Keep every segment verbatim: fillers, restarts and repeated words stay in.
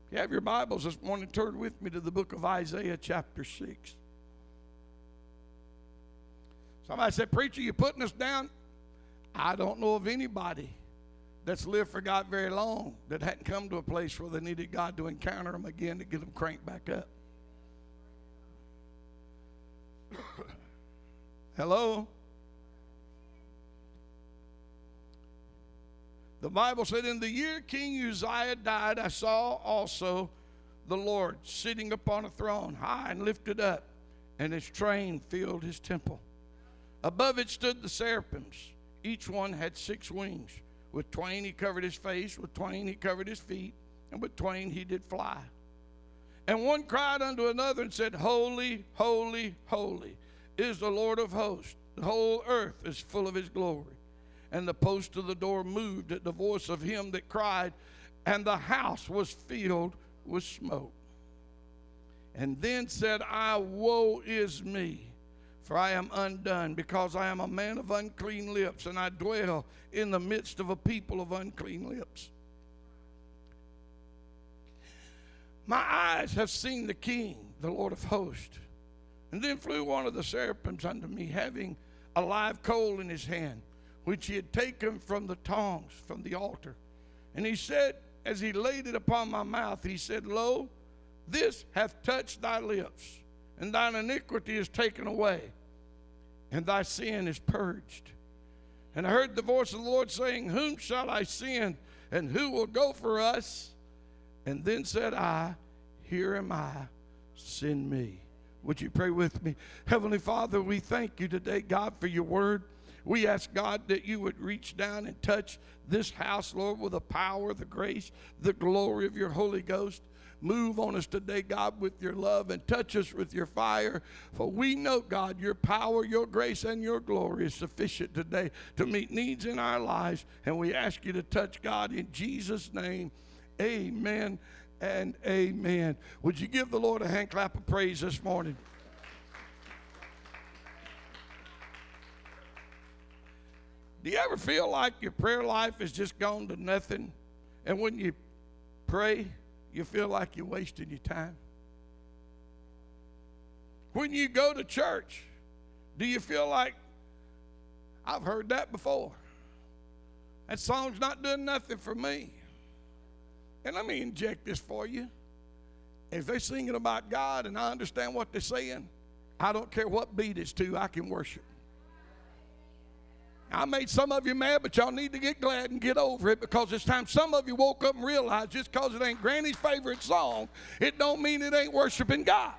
If you have your Bibles this morning, turn with me to the book of Isaiah chapter six. Somebody said, preacher, you putting us down? I don't know of anybody that's lived for God very long that hadn't come to a place where they needed God to encounter them again to get them cranked back up. Hello? The Bible said, in the year King Uzziah died, I saw also the Lord sitting upon a throne, high and lifted up, and his train filled his temple. Above it stood the seraphims. Each one had six wings. With twain he covered his face, with twain he covered his feet, and with twain he did fly. And one cried unto another and said, Holy, holy, holy is the Lord of hosts. The whole earth is full of his glory. And the post of the door moved at the voice of him that cried, and the house was filled with smoke. And then said I, woe is me, for I am undone, because I am a man of unclean lips, and I dwell in the midst of a people of unclean lips. My eyes have seen the King, the Lord of hosts. And then flew one of the seraphims unto me, having a live coal in his hand, which he had taken from the tongs, from the altar. And he said, as he laid it upon my mouth, he said, Lo, this hath touched thy lips, and thine iniquity is taken away, and thy sin is purged. And I heard the voice of the Lord saying, Whom shall I send, and who will go for us? And then said I, Here am I, send me. Would you pray with me? Heavenly Father, we thank you today, God, for your word. We ask, God, that you would reach down and touch this house, Lord, with the power, the grace, the glory of your Holy Ghost. Move on us today, God, with your love, and touch us with your fire. For we know, God, your power, your grace, and your glory is sufficient today to meet needs in our lives. And we ask you to touch, God, in Jesus' name. Amen and amen. Would you give the Lord a hand clap of praise this morning? Do you ever feel like your prayer life has just gone to nothing? And when you pray, you feel like you're wasting your time? When you go to church, do you feel like, I've heard that before? That song's not doing nothing for me. And let me inject this for you. If they're singing about God and I understand what they're saying, I don't care what beat it's to, I can worship. I made some of you mad, but y'all need to get glad and get over it, because it's time some of you woke up and realized just because it ain't Granny's favorite song, it don't mean it ain't worshiping God.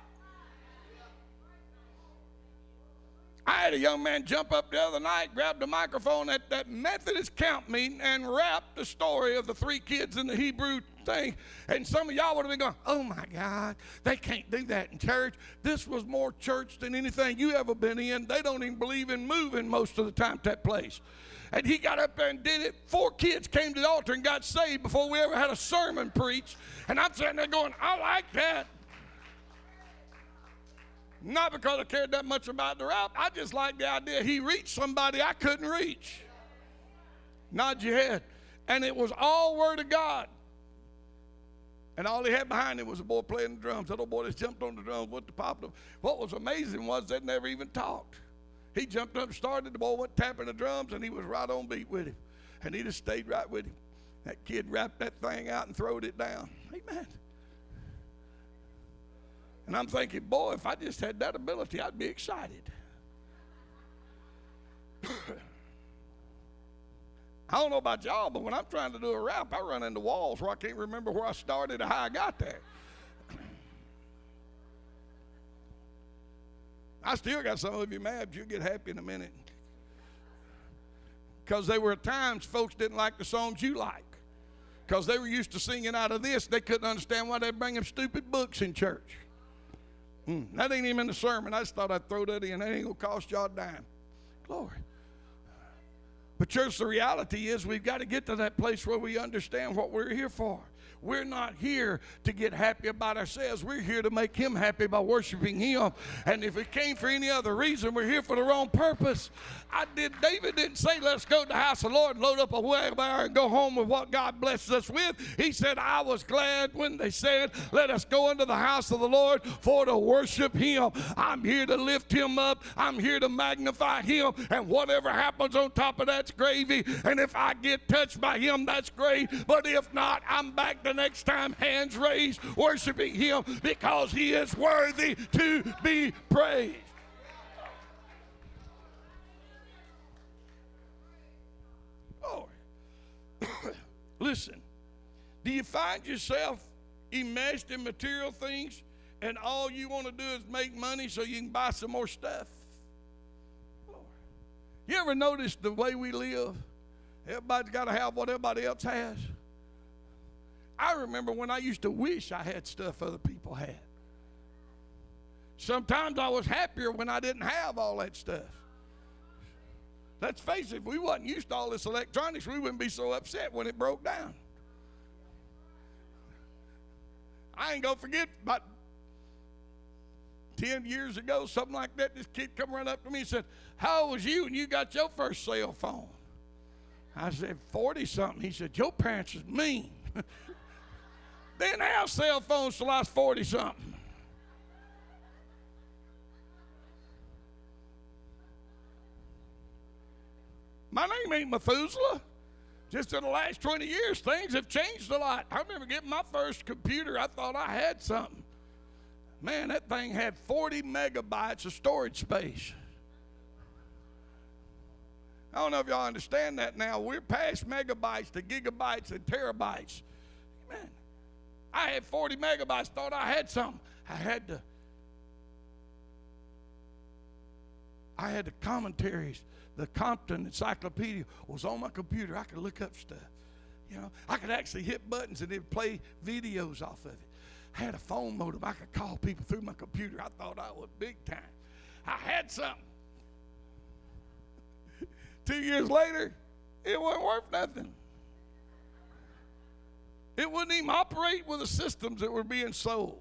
I had a young man jump up the other night, grab the microphone at that Methodist camp meeting, and rap the story of the three kids in the Hebrew thing. And some of y'all would have been going, oh my God, they can't do that in church. This was more church than anything you ever been in. They don't even believe in moving most of the time to that place. And he got up there and did it. Four kids came to the altar and got saved before we ever had a sermon preached. And I'm sitting there going, I like that. Not because I cared that much about the rap. I just like the idea he reached somebody I couldn't reach. Nod your head. And it was all Word of God. And all he had behind him was a boy playing the drums. That old boy just jumped on the drums, went to pop them. What was amazing was they never even talked. He jumped up and started. The boy went tapping the drums, and he was right on beat with him. And he just stayed right with him. That kid wrapped that thing out and throwed it down. Amen. And I'm thinking, boy, if I just had that ability, I'd be excited. I don't know about y'all, but when I'm trying to do a rap, I run into walls where I can't remember where I started or how I got there. I still got some of you mad, but you'll get happy in a minute. Because there were times folks didn't like the songs you like. Because they were used to singing out of this. They couldn't understand why they bring them stupid books in church. Mm, that ain't even in the sermon. I just thought I'd throw that in. That ain't going to cost y'all a dime. Glory. But church, the reality is we've got to get to that place where we understand what we're here for. we're not here to get happy about ourselves. We're here to make him happy by worshiping him. And if it came for any other reason, we're here for the wrong purpose. I did. David didn't say, let's go to the house of the Lord, load up a wheelbarrow, and go home with what God blesses us with. He said, I was glad when they said, let us go into the house of the Lord for to worship him. I'm here to lift him up. I'm here to magnify him. And whatever happens on top of that's gravy. And if I get touched by him, that's great. But if not, I'm back the next time, hands raised, worshiping him, because he is worthy to be praised. Oh, listen, do you find yourself enmeshed in material things and all you want to do is make money so you can buy some more stuff? You ever notice the way we live? Everybody's got to have what everybody else has. I remember when I used to wish I had stuff other people had. Sometimes I was happier when I didn't have all that stuff. Let's face it, if we wasn't used to all this electronics, we wouldn't be so upset when it broke down. I ain't going to forget about ten years ago, something like that, this kid come right up to me and said, how old was you when you got your first cell phone? I said, forty-something. He said, your parents was mean. They didn't have cell phones till I was forty-something. My name ain't Methuselah. Just in the last twenty years, things have changed a lot. I remember getting my first computer. I thought I had something. Man, that thing had forty megabytes of storage space. I don't know if y'all understand that now. We're past megabytes to gigabytes and terabytes. Man, I had forty megabytes, thought I had something. I had to, I had the commentaries. The Compton Encyclopedia was on my computer. I could look up stuff. You know, I could actually hit buttons and it would play videos off of it. I had a phone modem. I could call people through my computer. I thought I was big time. I had something. Two years later, it wasn't worth nothing. It wouldn't even operate with the systems that were being sold.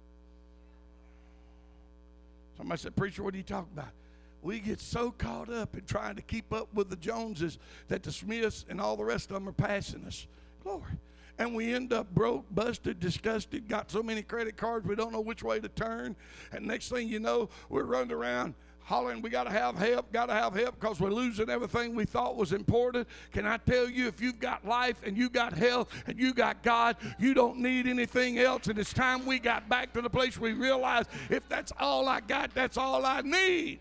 Somebody said, preacher, what are you talking about? We get so caught up in trying to keep up with the Joneses that the Smiths and all the rest of them are passing us. Glory. And we end up broke, busted, disgusted, got so many credit cards we don't know which way to turn. And next thing you know, we're running around hollering, we got to have help, got to have help because we're losing everything we thought was important. Can I tell you, if you've got life and you got health and you got God, you don't need anything else. And it's time we got back to the place where we realize if that's all I got, that's all I need.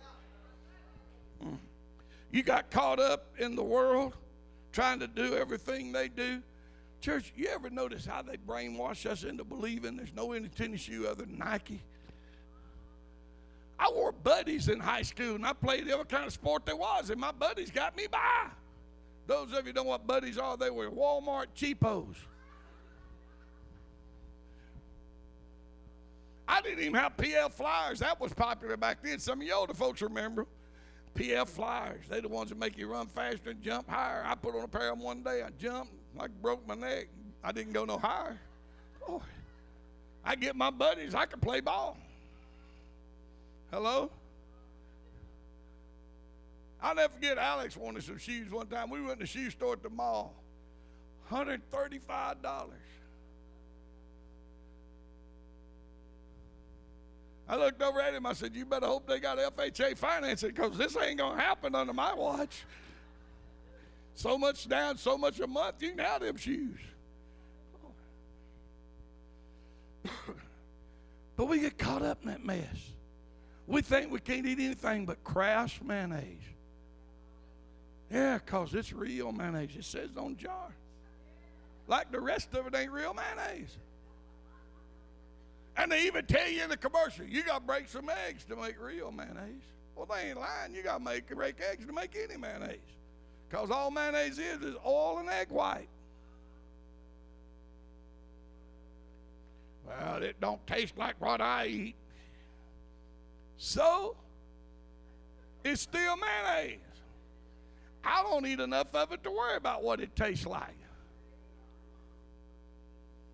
You got caught up in the world trying to do everything they do. Church, you ever notice how they brainwash us into believing there's no any tennis shoe other than Nike? I wore buddies in high school, and I played every kind of sport there was, and my buddies got me by. Those of you know what buddies are, they were Walmart cheapos. I didn't even have P F Flyers. That was popular back then. Some of you older folks remember P F Flyers. They're the ones that make you run faster and jump higher. I put on a pair of them one day. I jumped, like broke my neck. I didn't go no higher. Boy, I get my buddies. I could play ball. Hello? I'll never forget Alex wanted some shoes one time. We went to the shoe store at the mall. one hundred thirty-five dollars. I looked over at him. I said, you better hope they got F H A financing because this ain't going to happen under my watch. So much down, so much a month, you can have them shoes. But we get caught up in that mess. We think we can't eat anything but Kraft mayonnaise. Yeah, because it's real mayonnaise. It says on the jar. Like the rest of it ain't real mayonnaise. And they even tell you in the commercial, you got to break some eggs to make real mayonnaise. Well, they ain't lying. You got to make break eggs to make any mayonnaise. Because all mayonnaise is is oil and egg white. Well, it don't taste like what I eat. So, it's still mayonnaise. I don't eat enough of it to worry about what it tastes like.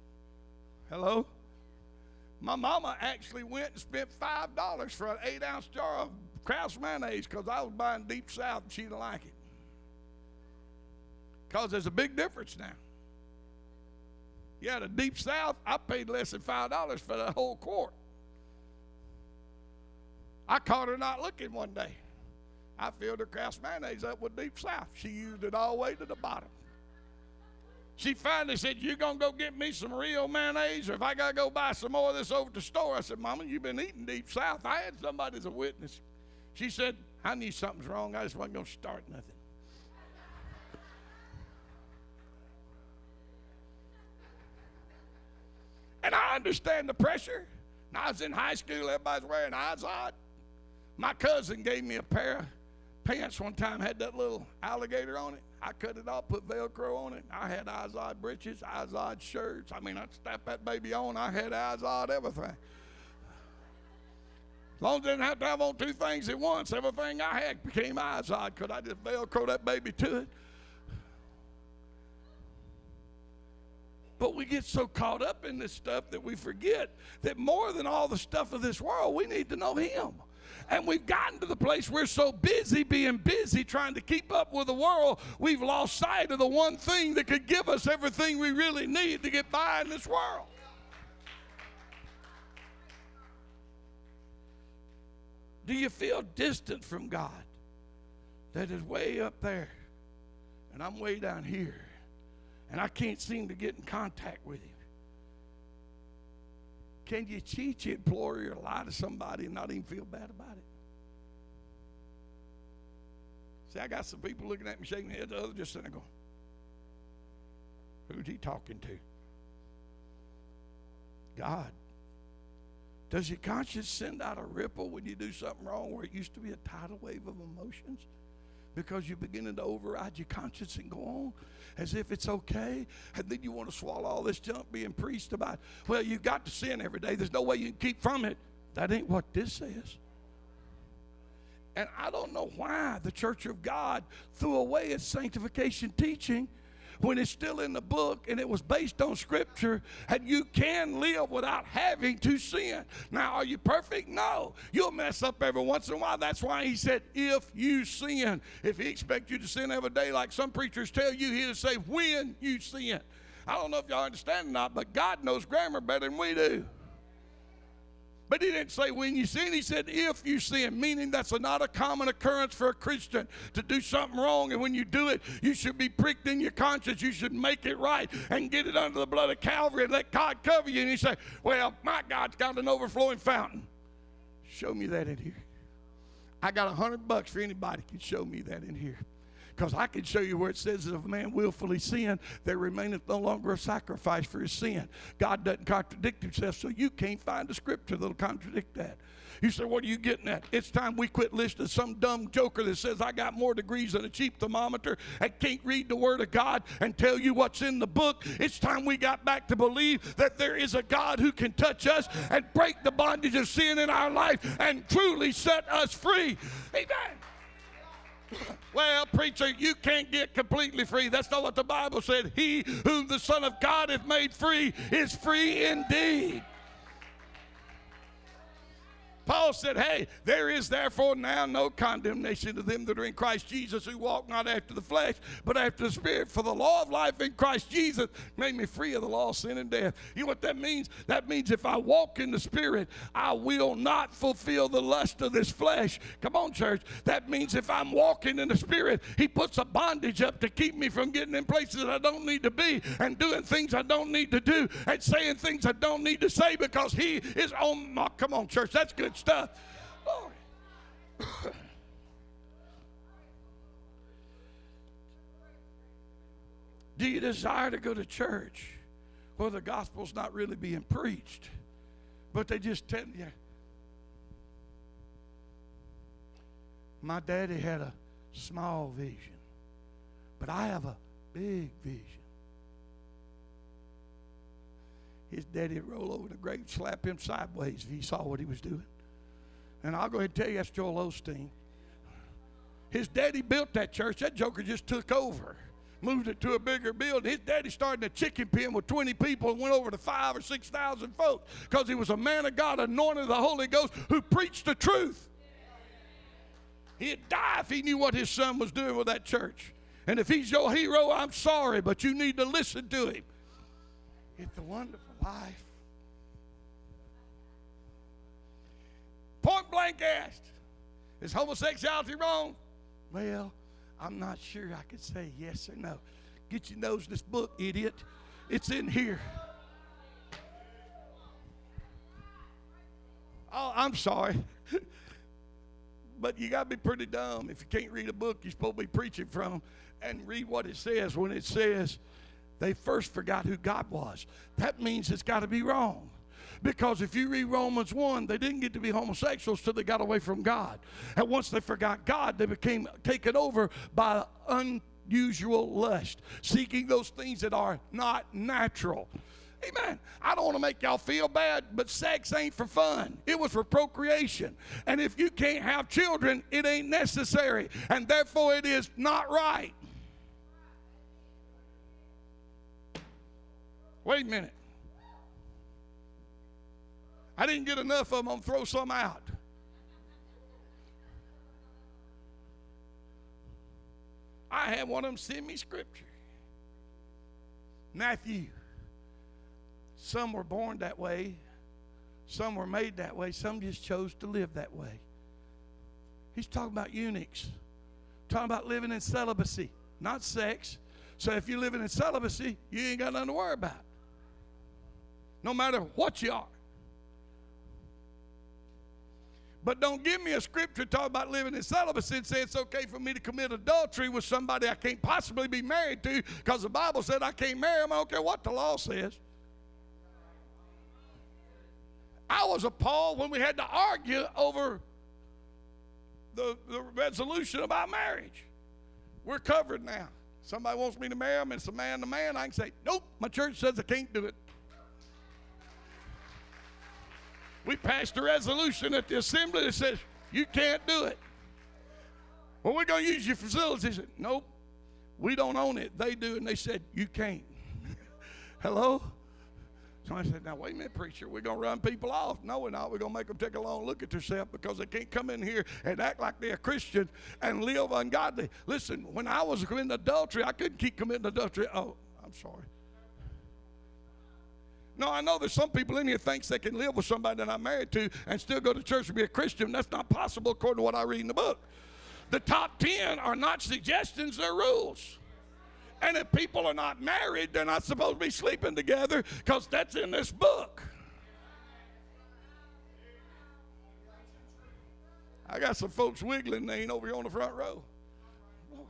Hello? My mama actually went and spent five dollars for an eight-ounce jar of Kraus mayonnaise because I was buying Deep South and she didn't like it. Because there's a big difference now. Yeah, the Deep South, I paid less than five dollars for the whole quart. I caught her not looking one day. I filled her Kraus mayonnaise up with Deep South. She used it all the way to the bottom. She finally said, "You gonna go get me some real mayonnaise, or if I gotta go buy some more of this over at the store?" I said, "Mama, you've been eating Deep South." I had somebody as a witness. She said, "I knew something's wrong. I just wasn't gonna start nothing." And I understand the pressure. When I was in high school, everybody's wearing Izod. My cousin gave me a pair of pants one time, had that little alligator on it. I cut it off, put Velcro on it. I had Izod breeches, Izod shirts. I mean, I'd strap that baby on. I had Izod everything. As long as I didn't have to have on two things at once, everything I had became Izod because I just Velcro that baby to it. But we get so caught up in this stuff that we forget that more than all the stuff of this world, we need to know Him. And we've gotten to the place we're so busy being busy trying to keep up with the world, we've lost sight of the one thing that could give us everything we really need to get by in this world. Do you feel distant from God? That is way up there, and I'm way down here, and I can't seem to get in contact with Him. Can you cheat, you implore, or lie to somebody and not even feel bad about it? See, I got some people looking at me shaking their heads, the other just sitting there going, who's he talking to? God. Does your conscience send out a ripple when you do something wrong where it used to be a tidal wave of emotions? Because you're beginning to override your conscience and go on as if it's okay, and then you want to swallow all this junk being preached about. Well, you've got to sin every day. There's no way you can keep from it. That ain't what this says. And I don't know why the Church of God threw away its sanctification teaching when it's still in the book and it was based on Scripture, and you can live without having to sin. Now, are you perfect? No. You'll mess up every once in a while. That's why He said, if you sin. If He expects you to sin every day, like some preachers tell you, He'll say, when you sin. I don't know if y'all understand or not, but God knows grammar better than we do. But He didn't say when you sin. He said if you sin, meaning that's a, not a common occurrence for a Christian to do something wrong. And when you do it, you should be pricked in your conscience. You should make it right and get it under the blood of Calvary and let God cover you. And you say, well, my God's got an overflowing fountain. Show me that in here. I got a hundred bucks for anybody who can show me that in here. Because I can show you where it says that if a man willfully sin, there remaineth no longer a sacrifice for his sin. God doesn't contradict Himself, so you can't find a scripture that'll contradict that. You say, what are you getting at? It's time we quit listening to some dumb joker that says, I got more degrees than a cheap thermometer and can't read the Word of God and tell you what's in the book. It's time we got back to believe that there is a God who can touch us and break the bondage of sin in our life and truly set us free. Amen. Well, preacher, you can't get completely free. That's not what the Bible said. He whom the Son of God hath made free is free indeed. Paul said, hey, there is therefore now no condemnation to them that are in Christ Jesus, who walk not after the flesh, but after the Spirit. For the law of life in Christ Jesus made me free of the law of sin and death. You know what that means? That means if I walk in the Spirit, I will not fulfill the lust of this flesh. Come on, church. That means if I'm walking in the Spirit, He puts a bondage up to keep me from getting in places I don't need to be and doing things I don't need to do and saying things I don't need to say because He is on my, come on, church, that's good stuff. Lord. Do you desire to go to church where the gospel's not really being preached, but they just tell you? My daddy had a small vision, but I have a big vision. His daddy would roll over the grave, slap him sideways if he saw what he was doing. And I'll go ahead and tell you, that's Joel Osteen. His daddy built that church. That joker just took over. moved it to a bigger building. His daddy started a chicken pen with twenty people and went over to five or six thousand folks because he was a man of God, anointed of the Holy Ghost, who preached the truth. He'd die if he knew what his son was doing with that church. And if he's your hero, I'm sorry, but you need to listen to him. It's a wonderful life. Point blank asked, is homosexuality wrong? Well, I'm not sure I could say yes or no. Get your nose in this book, idiot. It's in here. Oh, I'm sorry. But you got to be pretty dumb if you can't read a book you're supposed to be preaching from and read what it says when it says they first forgot who God was. That means it's got to be wrong. Because if you read Romans one, they didn't get to be homosexuals till they got away from God. And once they forgot God, they became taken over by unusual lust, seeking those things that are not natural. Amen. I don't want to make y'all feel bad, but sex ain't for fun. It was for procreation. And if you can't have children, it ain't necessary. And therefore, it is not right. Wait a minute. I didn't get enough of them. I'm going to throw some out. I had one of them send me scripture. Matthew. Some were born that way. Some were made that way. Some just chose to live that way. He's talking about eunuchs. Talking about living in celibacy, not sex. So if you're living in celibacy, you ain't got nothing to worry about. No matter what you are. But don't give me a scripture talking about living in celibacy and say it's okay for me to commit adultery with somebody I can't possibly be married to because the Bible said I can't marry them. I don't care what the law says. I was appalled when we had to argue over the, the resolution about marriage. We're covered now. Somebody wants me to marry them, and it's a man to man. I can say, nope, my church says I can't do it. We passed a resolution at the assembly that says, you can't do it. Well, we're going to use your facilities. They said, nope, we don't own it. They do. And they said, you can't. Hello? Somebody said, now, wait a minute, preacher. We're going to run people off. No, we're not. We're going to make them take a long look at themselves because they can't come in here and act like they're a Christian and live ungodly. Listen, when I was committing adultery, I couldn't keep committing adultery. Oh, I'm sorry. No, I know there's some people in here thinks they can live with somebody that I'm married to and still go to church and be a Christian. That's not possible according to what I read in the book. The top ten are not suggestions, they're rules. And if people are not married, they're not supposed to be sleeping together because that's in this book. I got some folks wiggling, they ain't over here on the front row. Lord.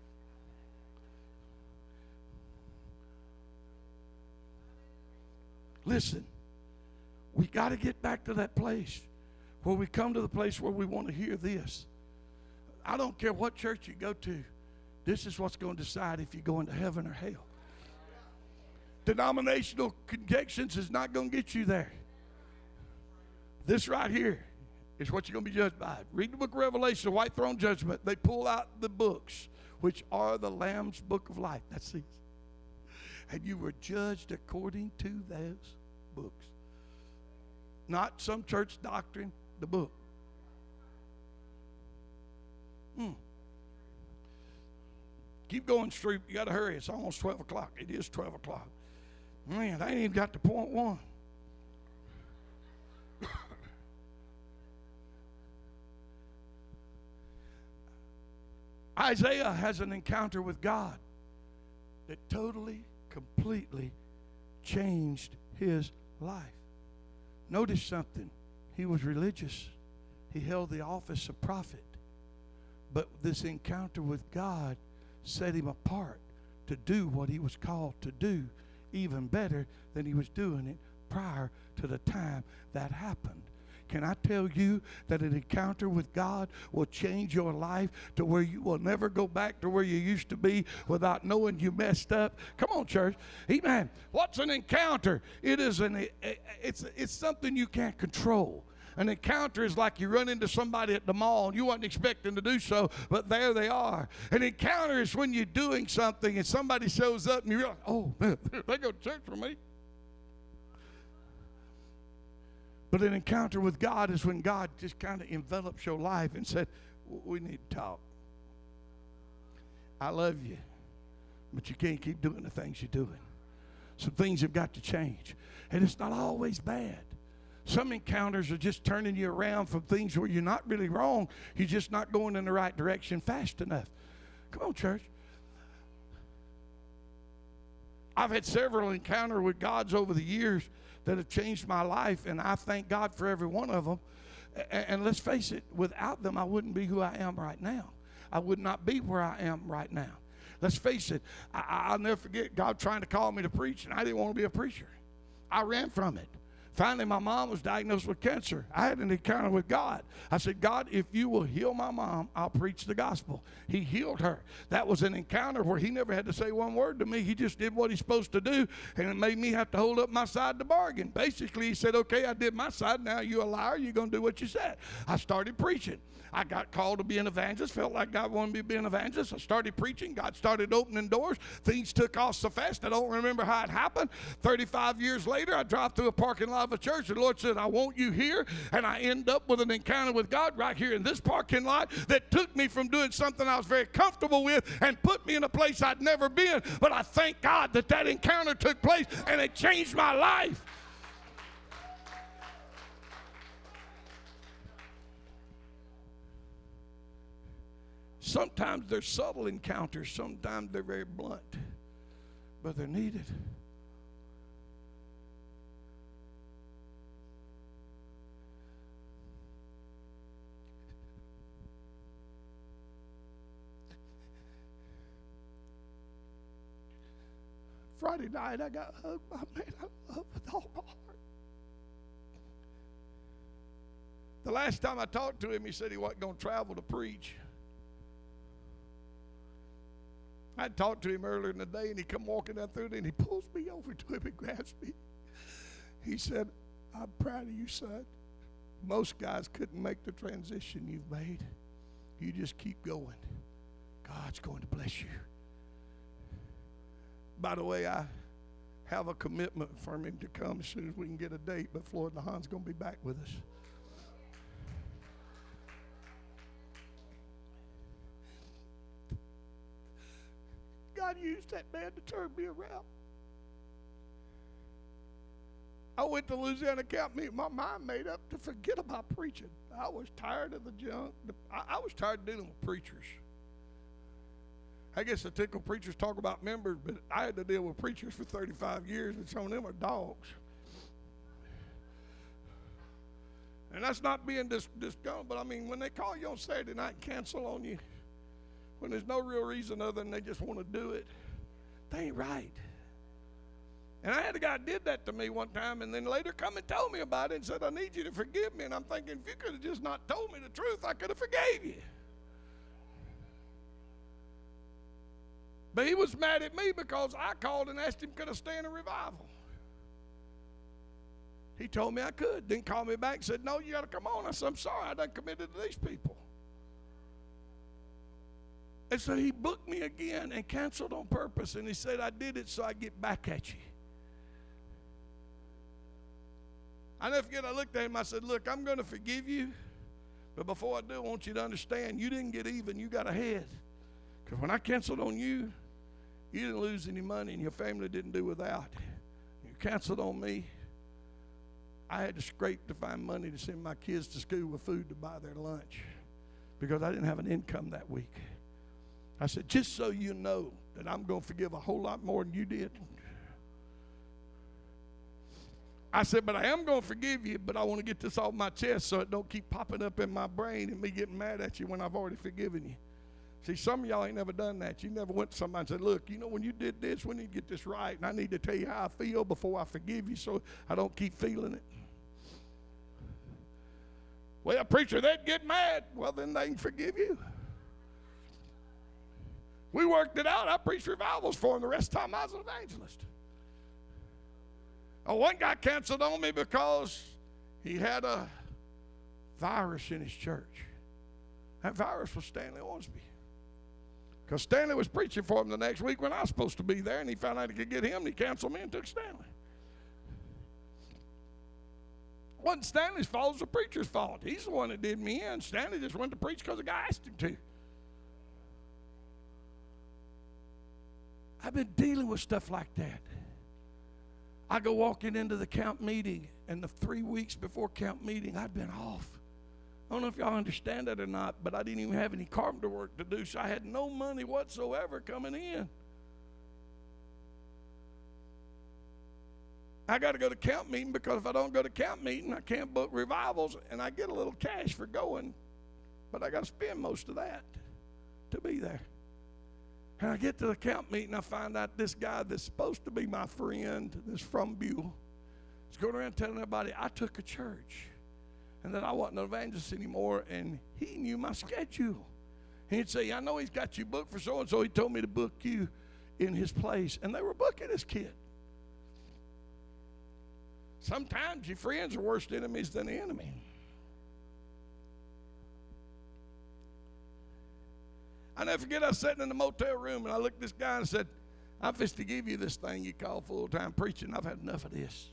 Listen, we got to get back to that place where we come to the place where we want to hear this. I don't care what church you go to. This is what's going to decide if you're going to heaven or hell. Denominational conjectures is not going to get you there. This right here is what you're going to be judged by. Read the book of Revelation, the white throne judgment. They pull out the books, which are the Lamb's book of life. That's it. And you were judged according to those books. Not some church doctrine, the book. Hmm. Keep going straight. You got to hurry. It's almost twelve o'clock. It is twelve o'clock. Man, they ain't even got to point one. Isaiah has an encounter with God that totally, completely changed his life. Notice something. He was religious. He held the office of prophet. But this encounter with God set him apart to do what he was called to do even better than he was doing it prior to the time that happened. Can I tell you that an encounter with God will change your life to where you will never go back to where you used to be without knowing you messed up? Come on, church. Amen. What's an encounter? It is an it's it's something you can't control. An encounter is like you run into somebody at the mall and you wasn't expecting to do so, but there they are. An encounter is when you're doing something and somebody shows up and you realize, oh, man, they go to church for me. But an encounter with God is when God just kind of envelops your life and said, we need to talk. I love you, but you can't keep doing the things you're doing. Some things have got to change. And it's not always bad. Some encounters are just turning you around from things where you're not really wrong. You're just not going in the right direction fast enough. Come on, church. I've had several encounters with God's over the years that have changed my life, and I thank God for every one of them. And, and let's face it, without them, I wouldn't be who I am right now. I would not be where I am right now. Let's face it, I, I'll never forget God trying to call me to preach, and I didn't want to be a preacher. I ran from it. Finally, my mom was diagnosed with cancer. I had an encounter with God. I said, God, if you will heal my mom, I'll preach the gospel. He healed her. That was an encounter where he never had to say one word to me. He just did what he's supposed to do, and it made me have to hold up my side of the bargain. Basically, he said, okay, I did my side. Now you're a liar. You're going to do what you said. I started preaching. I got called to be an evangelist, felt like God wanted me to be an evangelist. I started preaching. God started opening doors. Things took off so fast, I don't remember how it happened. thirty-five years later, I drive through a parking lot of a church, and the Lord said, I want you here, and I end up with an encounter with God right here in this parking lot that took me from doing something I was very comfortable with and put me in a place I'd never been. But I thank God that that encounter took place, and it changed my life. Sometimes they're subtle encounters. Sometimes they're very blunt. But they're needed. Friday night, I got hugged by a man I love with all my heart. The last time I talked to him, he said he wasn't going to travel to preach. I talked to him earlier in the day, and he come walking down through there, and he pulls me over to him and grabs me. He said, I'm proud of you, son. Most guys couldn't make the transition you've made. You just keep going. God's going to bless you. By the way, I have a commitment for him to come as soon as we can get a date, but Floyd LaHane's going to be back with us. God used that man to turn me around. I went to Louisiana camp meeting. My mind made up to forget about preaching. I was tired of the junk. I, I was tired of dealing with preachers. I guess the typical preachers talk about members, but I had to deal with preachers for thirty-five years, and some of them are dogs. And that's not being dis- disgusting, but I mean, when they call you on Saturday night and cancel on you, when there's no real reason other than they just want to do it, they ain't right. And I had a guy did that to me one time, and then later come and told me about it and said, I need you to forgive me. And I'm thinking, if you could have just not told me the truth, I could have forgave you. But he was mad at me because I called and asked him, could I stay in a revival? He told me I could. Then called me back and said, no, you got to come on. I said, I'm sorry, I done committed to these people. And so he booked me again and canceled on purpose. And he said, I did it so I get back at you. I never forget, I looked at him, I said, look, I'm going to forgive you. But before I do, I want you to understand, you didn't get even, you got ahead. Because when I canceled on you, you didn't lose any money and your family didn't do without. You canceled on me. I had to scrape to find money to send my kids to school with food to buy their lunch because I didn't have an income that week. I said, just so you know that I'm going to forgive a whole lot more than you did. I said, but I am going to forgive you, but I want to get this off my chest so it don't keep popping up in my brain and me getting mad at you when I've already forgiven you. See, some of y'all ain't never done that. You never went to somebody and said, look, you know, when you did this, we need to get this right, and I need to tell you how I feel before I forgive you so I don't keep feeling it. Well, preacher, they'd get mad. Well, then they can forgive you. We worked it out. I preached revivals for him the rest of the time I was an evangelist. Oh, one guy canceled on me because he had a virus in his church. That virus was Stanley Ormsby. Because Stanley was preaching for him the next week when I was supposed to be there, and he found out he could get him, and he canceled me and took Stanley. It wasn't Stanley's fault, it was the preacher's fault. He's the one that did me in. Stanley just went to preach because the guy asked him to. I've been dealing with stuff like that. I go walking into the camp meeting, and the three weeks before camp meeting, I'd been off. I don't know if y'all understand that or not, but I didn't even have any carpenter work to do, so I had no money whatsoever coming in. I got to go to camp meeting because if I don't go to camp meeting, I can't book revivals, and I get a little cash for going, but I got to spend most of that to be there. And I get to the camp meeting, I find out this guy that's supposed to be my friend, that's from Buell, is going around telling everybody I took a church and that I wasn't an evangelist anymore, and he knew my schedule. He'd say, I know he's got you booked for so-and-so. He told me to book you in his place. And they were booking this kid. Sometimes your friends are worse enemies than the enemy. I never forget, I was sitting in the motel room, and I looked at this guy and said, I'm fixing to give you this thing you call full-time preaching. I've had enough of this.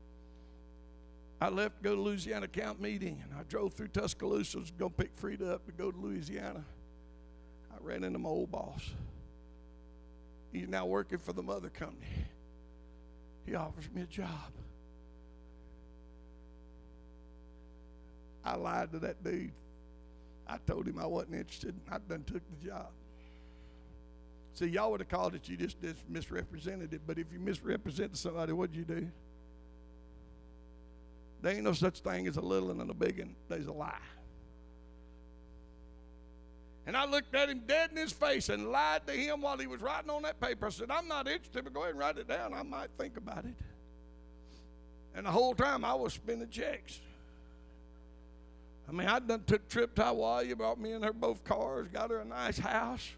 I left to go to Louisiana camp meeting, and I drove through Tuscaloosa to go pick Frida up to go to Louisiana. I ran into my old boss. He's now working for the mother company. He offers me a job. I lied to that dude. I told him I wasn't interested. I done took the job. See, y'all would have called it you just, just misrepresented it, but if you misrepresented somebody, what'd you do? There ain't no such thing as a little one and a big one. There's a lie. And I looked at him dead in his face and lied to him while he was writing on that paper. I said, I'm not interested, but go ahead and write it down. I might think about it. And the whole time I was spending checks. I mean, I done took a trip to Hawaii, brought me and her both cars, got her a nice house.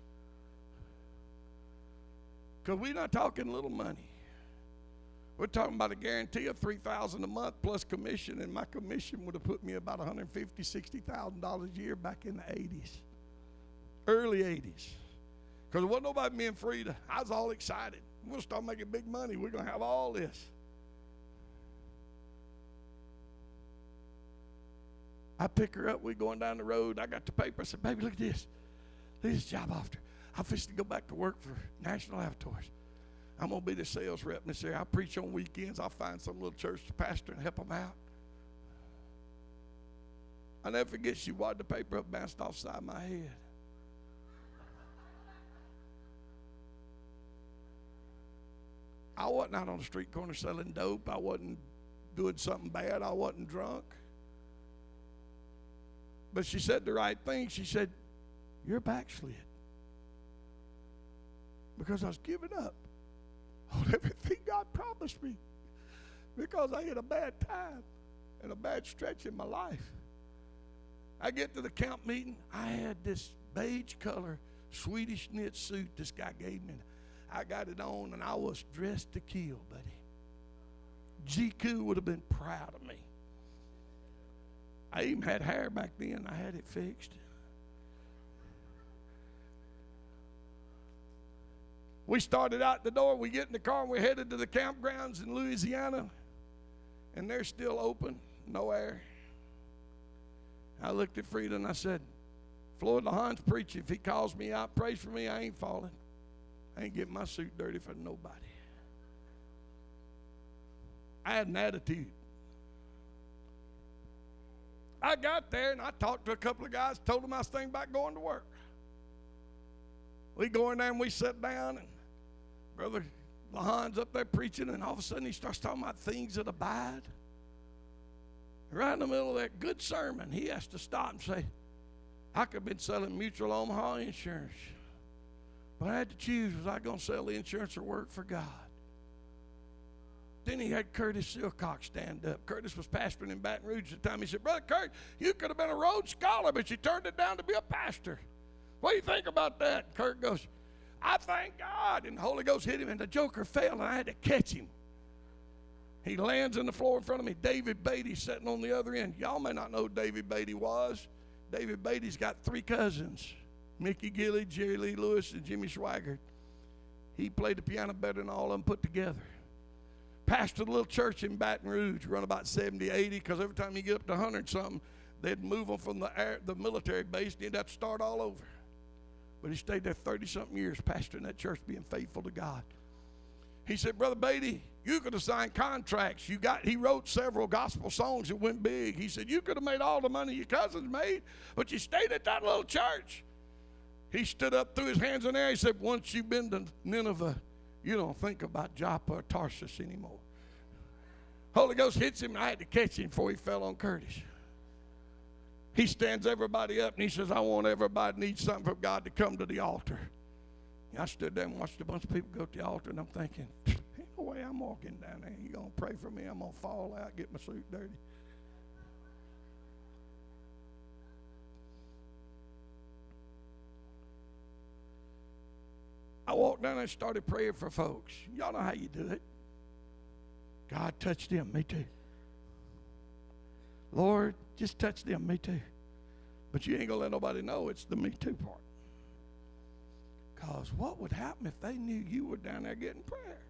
Because we're not talking little money. We're talking about a guarantee of three thousand dollars a month plus commission, and my commission would have put me about one hundred fifty thousand dollars, sixty thousand dollars a year back in the eighties, early eighties. Because there wasn't nobody being free to, I was all excited. We'll start making big money. We're going to have all this. I pick her up. We're going down the road. I got the paper. I said, baby, look at this. Look at this job offer. I'm fixing to go back to work for National Laboratories. I'm going to be the sales rep in this area. I'll preach on weekends. I'll find some little church to pastor and help them out. I'll never forget, she wadded the paper up, bounced off the side of my head. I wasn't out on the street corner selling dope. I wasn't doing something bad. I wasn't drunk. But she said the right thing. She said, you're backslid. Because I was giving up on everything God promised me. Because I had a bad time and a bad stretch in my life. I get to the camp meeting. I had this beige color Swedish knit suit this guy gave me. I got it on and I was dressed to kill, buddy. G Q would have been proud of me. I even had hair back then. I had it fixed. We started out the door. We get in the car and we're headed to the campgrounds in Louisiana. And they're still open. No air. I looked at Frida and I said, Floyd LaHane's preaching. If he calls me out, prays for me, I ain't falling. I ain't getting my suit dirty for nobody. I had an attitude. I got there and I talked to a couple of guys, told them I was thinking about going to work. We go in there and we sit down, and Brother LaHane's up there preaching, and all of a sudden he starts talking about things that abide. Right in the middle of that good sermon, he has to stop and say, I could have been selling Mutual Omaha insurance, but I had to choose, was I going to sell the insurance or work for God? Then he had Curtis Silcock stand up. Curtis was pastoring in Baton Rouge at the time. He said, Brother Kurt, you could have been a Rhodes Scholar, but you turned it down to be a pastor. What do you think about that? And Kurt goes, I thank God. And the Holy Ghost hit him, and the joker fell, and I had to catch him. He lands on the floor in front of me. David Beatty sitting on the other end. Y'all may not know who David Beatty was. David Beatty's got three cousins, Mickey Gilley, Jerry Lee Lewis, and Jimmy Swaggart. He played the piano better than all of them put together. Pastored a little church in Baton Rouge, run about seventy, eighty, because every time you get up to one hundred something, they'd move them from the, air, the military base, and you'd have to start all over. But he stayed there thirty-something years, pastoring that church, being faithful to God. He said, Brother Beatty, you could have signed contracts. You got. He wrote several gospel songs that went big. He said, you could have made all the money your cousins made, but you stayed at that little church. He stood up, threw his hands in the air. He said, once you've been to Nineveh, you don't think about Joppa or Tarsus anymore. Holy Ghost hits him, and I had to catch him before he fell on Curtis. He stands everybody up, and he says, I want everybody that needs something from God to come to the altar. And I stood there and watched a bunch of people go to the altar, and I'm thinking, ain't no way I'm walking down there. You going to pray for me? I'm going to fall out, get my suit dirty. I walked down there and started praying for folks. Y'all know how you do it. God, touch them. Me too. Lord, just touch them. Me too. But you ain't going to let nobody know it's the me too part. Because what would happen if they knew you were down there getting prayer?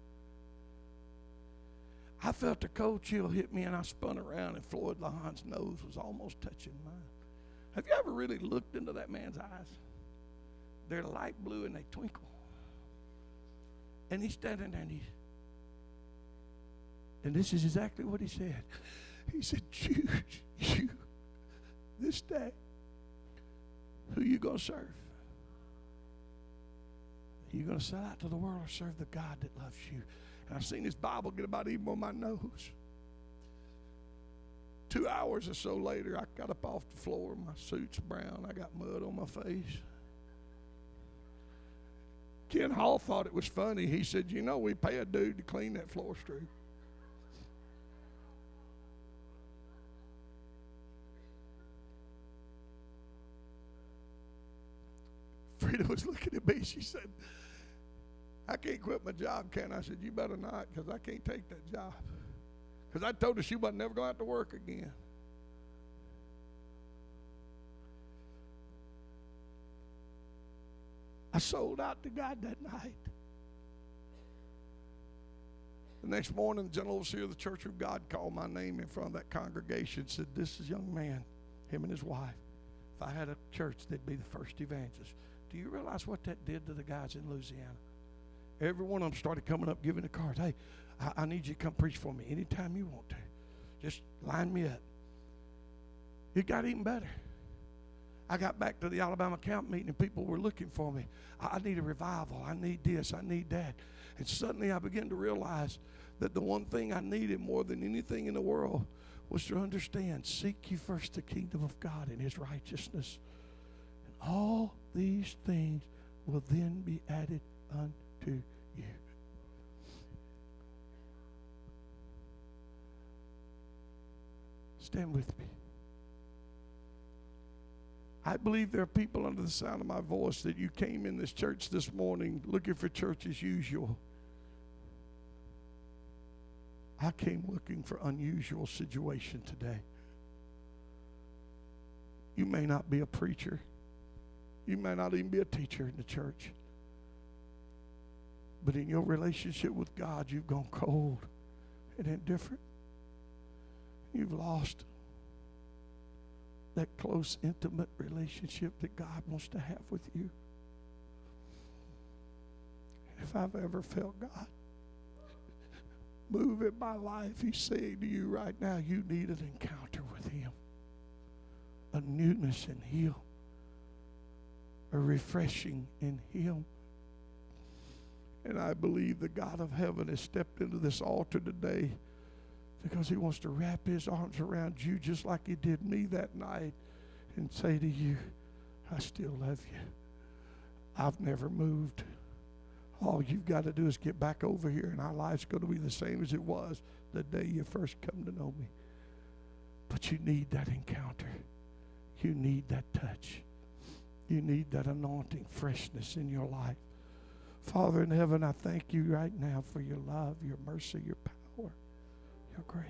I felt a cold chill hit me, and I spun around, and Floyd Lahan's nose was almost touching mine. Have you ever really looked into that man's eyes? They're light blue, and they twinkle. And he's standing there, and he's, and this is exactly what he said. He said, choose you this day who you going to serve. Are you going to sell out to the world or serve the God that loves you? And I've seen this Bible get about even on my nose. Two hours or so later, I got up off the floor. My suit's brown. I got mud on my face. Ken Hall thought it was funny. He said, you know, we pay a dude to clean that floor straight. Frida was looking at me. She said, I can't quit my job, Ken. I said, you better not, because I can't take that job. Because I told her she wasn't never going to have to work again. I sold out to God that night. The next morning, the general overseer of the Church of God called my name in front of that congregation and said, this is a young man, him and his wife. If I had a church, they'd be the first evangelist. Do you realize what that did to the guys in Louisiana? Every one of them started coming up, giving the cards. Hey, I, I need you to come preach for me anytime you want to. Just line me up. It got even better. I got back to the Alabama camp meeting, and people were looking for me. I, I need a revival. I need this. I need that. And suddenly I began to realize that the one thing I needed more than anything in the world was to understand, seek ye first the kingdom of God and his righteousness. And all these things will then be added unto you. Stand with me. I believe there are people under the sound of my voice that you came in this church this morning looking for church as usual. I came looking for unusual situation today. You may not be a preacher. You may not even be a teacher in the church. But in your relationship with God, you've gone cold and indifferent. You've lost that close, intimate relationship that God wants to have with you. If I've ever felt God move in my life, he's saying to you right now, you need an encounter with him. A newness in him. A refreshing in him. And I believe the God of heaven has stepped into this altar today because he wants to wrap his arms around you just like he did me that night and say to you, I still love you. I've never moved. All you've got to do is get back over here, and our life's going to be the same as it was the day you first come to know me. But you need that encounter. You need that touch. You need that anointing, freshness in your life. Father in heaven, I thank you right now for your love, your mercy, your power. your grace.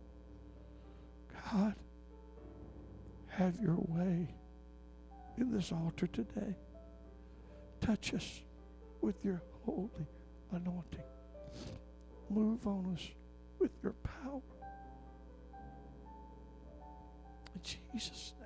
God, have your way in this altar today. Touch us with your holy anointing. Move on us with your power. In Jesus' name.